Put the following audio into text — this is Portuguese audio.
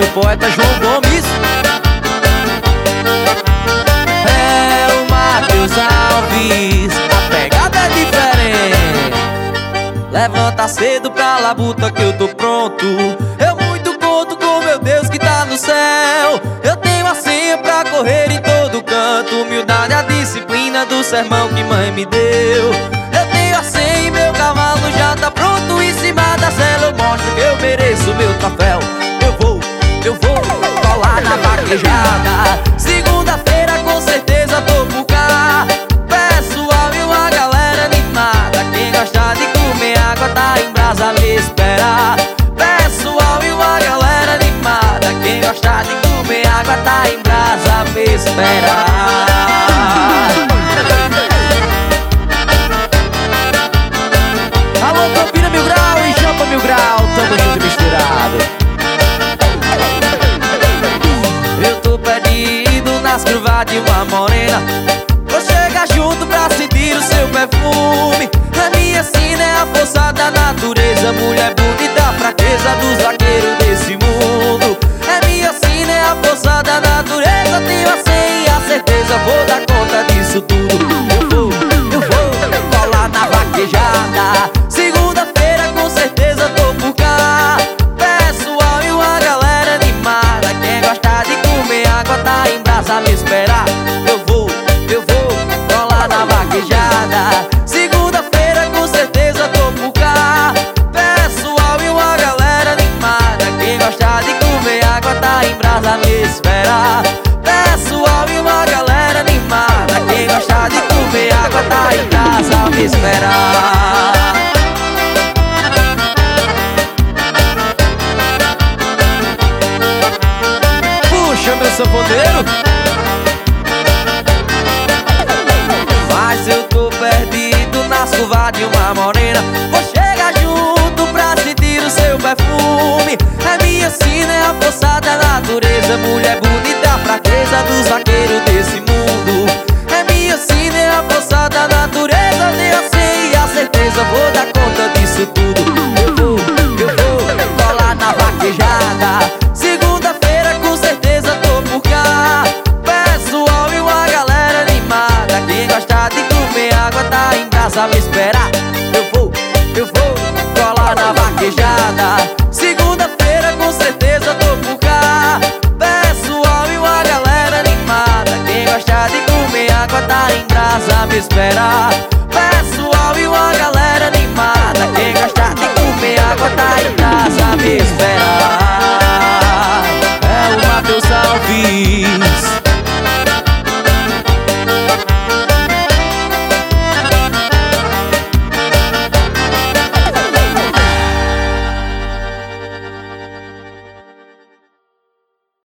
poeta João Gomes. É o Matheus Alves, a pegada é diferente. Levanta cedo pra labuta que eu tô pronto. Eu muito conto com meu Deus que tá no céu. Eu tenho a senha pra correr em todo canto. Humildade, a disciplina do sermão que mãe me deu. Eu tenho a senha e meu cavalo já tá pronto. Em cima da cela eu mostro que eu mereço meu troféu. Eu vou colar na vaquejada. Segunda-feira com certeza tô por cá. Pessoal e uma galera animada. Quem gosta de comer água tá em brasa me esperar. Pessoal e uma galera animada. Quem gosta de comer água tá em brasa me esperar. Alô, Campina Mil Grau e Jampa Mil Grau, tamo junto e misturado. Eu tô perdido nas curvas de uma morena. Vou chegar junto pra sentir o seu perfume. A minha sina é a força da natureza. Mulher bonita, a fraqueza dos vaqueiros desse mundo. A minha sina é a força da natureza. Tenho a senha e a certeza, vou dar conta disso tudo. Eu vou colar na vaquejada. Segunda-feira com certeza tô por cá. Pessoal e uma galera animada. Quem gosta de comer água tá em brasa me esperar. Eu vou colar na vaquejada. Segunda-feira com certeza tô por cá. Pessoal e uma galera animada. Quem gosta de comer água tá em brasa me esperar. Pessoal e uma galera animada. Quem gosta de comer água tá em brasa me esperar. Puxa meu sanfoneiro. Mas eu tô perdido nas curvas de uma morena. Vou chegar junto pra sentir o seu perfume. A minha sina é a força da natureza. Mulher bonita, a fraqueza dos vaqueiros desse mundo. A minha sina é a força da natureza. Tenho a senha e a certeza, vou dar conta disso tudo. Eu vou colar na vaquejada. Segunda-feira com certeza tô por cá. Pessoal e uma galera animada. Quem gosta de comer água tá em casa me esperar. Eu vou colar na vaquejada. Segunda-feira com certeza tô por cá. Pessoal e uma galera animada. Quem gosta de comer água tá em brasa me esperar.